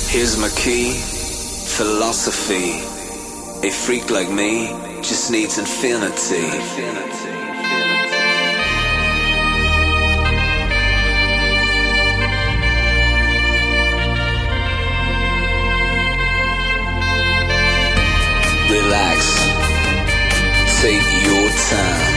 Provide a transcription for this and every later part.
Here's my key, philosophy. A freak like me just needs infinity. Relax, take your time.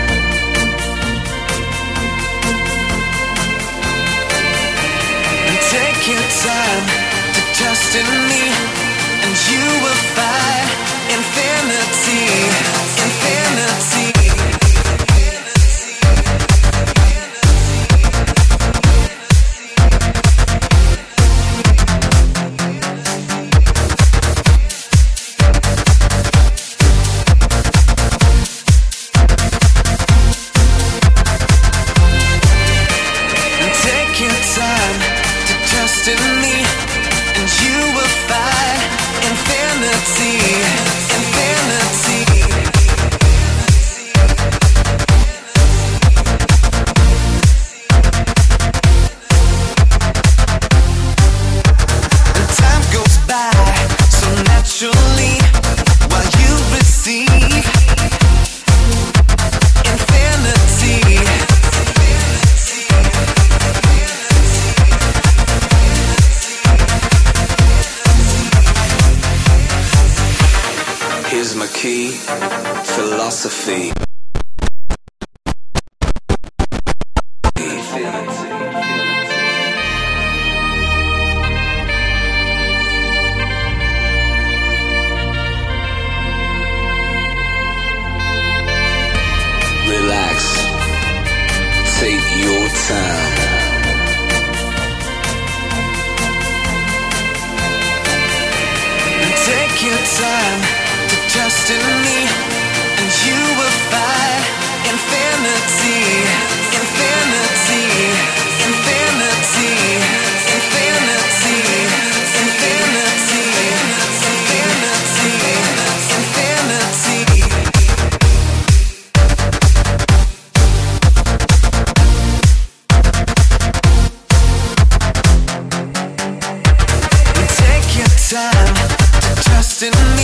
And take your time to trust in me, and you will find infinity, infinity. Here's my key, philosophy. Relax, take your time. And take your time to trust in me, and you will find infinity, infinity, infinity, infinity, infinity, infinity, infinity. Take your time to trust in me.